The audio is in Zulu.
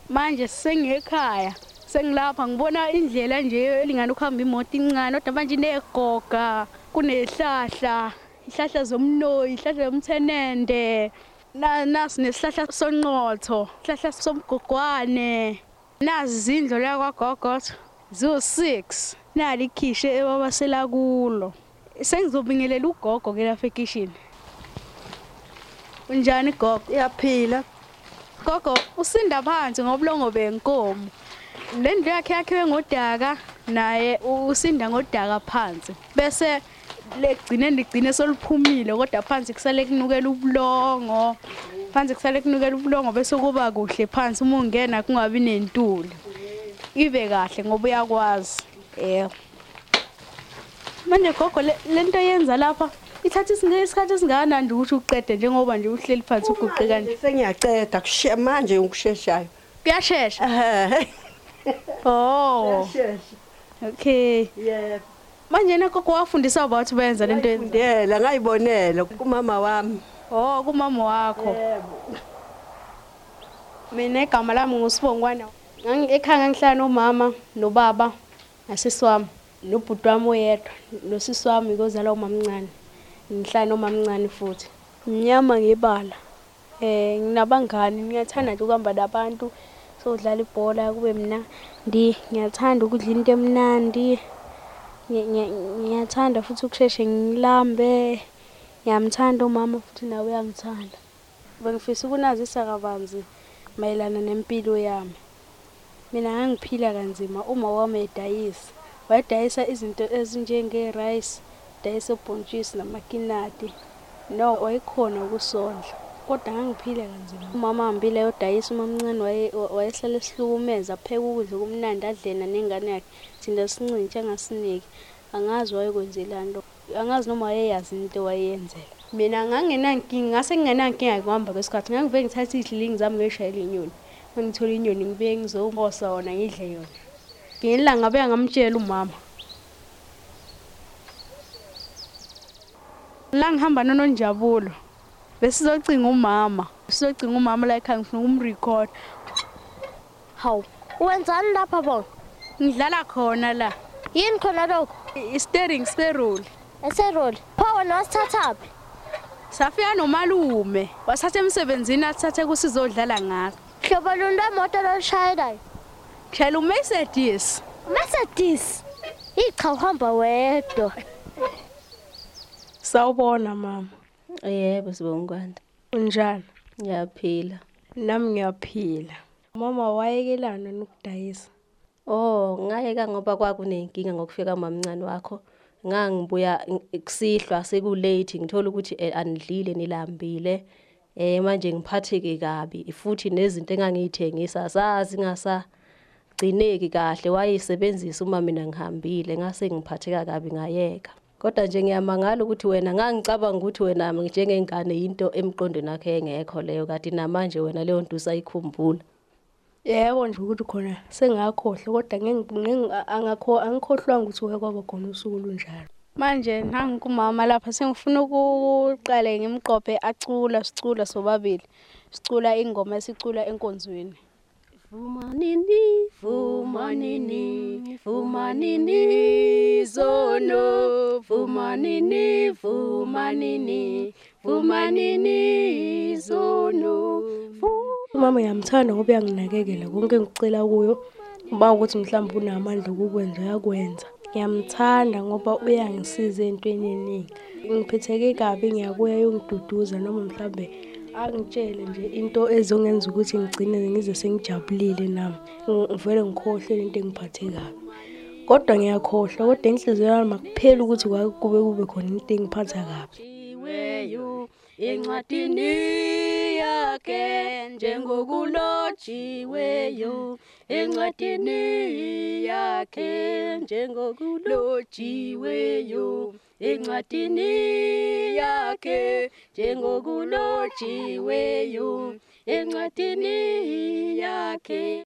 Manje sengikhaya sengilapha ngibona indlela nje elingana ukuhamba imoto incane kodwa manje inegoga kunehlahla ihlahla zomnoyi ihlahla zomthenende nasi nesihlahla sonqotho ihlahla somgogwane nazi izindlo la kwaGogogo zo6 nali ikhishe ebabasela kulo sengizobingelela ugogo ke lapha ekishini. Unjani gogo? Iyaphila. Gogo usinda phansi ngobulongo benkomo. Le ndlu yakhe yakhiwe ngodaka naye usinda ngodaka phansi. Bese ligcine soluphumile kodwa phansi kusale kunukela ubulongo. Phansi kusale kunukela ubulongo bese kuba kuhle phansi uma ungena kungabi nentuli. Ibe kahle ngoba uyakwazi. Manje gogo lento yenza lapha ithatha isikhathi esingakanani ukuthi uqede njengoba nje uhleli phansi uguqe kanje. Sengiyaceda kushiya manje ukusheshayo. Kuyashesha. Oh. Kuyashesha. Okay. Yebo. Manje gogo wafundisa abantu bayenza lento yenza. Ngiyela ngayibonela kumama wami. Oh, kumama wakho. Yebo. Mina igama lami nguSibongwana. Ekhaya ngihlala nomama nobaba nasisi wami nobhuti wami oyedwa nosisi wami kozala umamncane. Ngihlala nomamncane futhi. Mnyama ngebala. Nginabangani ngiyathanda nje ukuhamba nabantu sodlala ibhola kube mnandi. Ngiyathanda ukudla into emnandi. Ngiyathanda futhi ukusheshe ngilambe. Ngiyamthanda umama futhi nawe uyangithanda. Bengifisa ukunazisa kabanzi mayelana nempilo yami. Mina ngangiphila kanzima uma wami edayisa. Wayedayisa izinto ezinjenge rice, dayisa ubhontshisi namakinati. No wayekhona ukusondla. Kodwa ngangiphila kanzima. Umama ahambile yodayisa umamncane wayehlala esihlukumeza pheka ukudla kumnandi adlena nengane yakhe. Thina sincintshe angasiniki. Angazi wayekwenzelani lo. Angazi noma wayeyazi into wayenzela. Mina ngangenankinga ngase ngingenankinga kuhamba kwesikhathi. Ngangivele ngithatha idlilingi zami ngishayela inyoni. Ngithola inyoni ngibe ngizombosa wona ngidle yona. Ngelanga ngabe ngamtshela umama. La ngihamba noNonjabulo. Besizocinga umama. Sizocinga umama la ekhaya ngifuna ukumrecord. Hawu, wenzani lapha bona? Ngidlala khona la. Yini khona lokho? I-steering sperol. Eseroli. Pho wena wasithathaphi? Safika nomalume. Wasathe emsebenzini athathe kusizodlala ngaso. Hlobo luni lemoto loshayelayo? Shayela uMercedes. Mercedes. Icha uhamba wedwa. Sawubona mama. Yebo Sibongwana. Unjani? Ngiyaphila. Nami ngiyaphila. Mama wayekelana nokudayisa. Oh, ngayeka ngoba kwakunenkinga ngokufika mamncane wakho. Ngangibuya kusihlwa sekulate ngithola ukuthi anidlile nilambile. Manje ngiphatheke kabi futhi nezinto engangiyithengisa sazi ngasagcineki kahle wayisebenzisa uma mina ngihambile ngase ngiphatheka kabi ngayeka. Kodwa nje ngiyamangala ukuthi wena ngangicabanga ukuthi wena njengengane into emqondweni wakhe engekho leyo kanti namanje wena leyo nto usayikhumbula. Yebo nje ukuthi khona sengakhohlwa kodwa angikhohlwanga ukuthi kwaba khona usuku lunjalo. Manje nangi kumama lapha sengifuna ukuqala ngimqophe sicula sobabili. Sicula ingoma esicula enkonzweni. Vuma nini zono vuma nini zono. Mama yamthanda ngoba yanginakekela konke ngicela kuyo. Uma ukuthi mhlawumbe unamandla ukukwenza uyakwenza. Ngiyamthanda ngoba uyangisiza entweni eningi. Ngiphetheke kabi ngiyakuya yongiduduza noma mhlawumbe angitshele nje into ezongenza ukuthi ngigcine ngize sengijabulile nami. Ngivele ngikhohle into engiphathe kabi. Kodwa ngiyakhohlwa kodwa inhliziyo yami akupheli ukuthi kube khona into engiphatha kabi. Encwadini yakhe njengokulotshiweyo encwadini yakhe njengokulotshiweyo encwadini yakhe njengokulotshiweyo encwadini yakhe.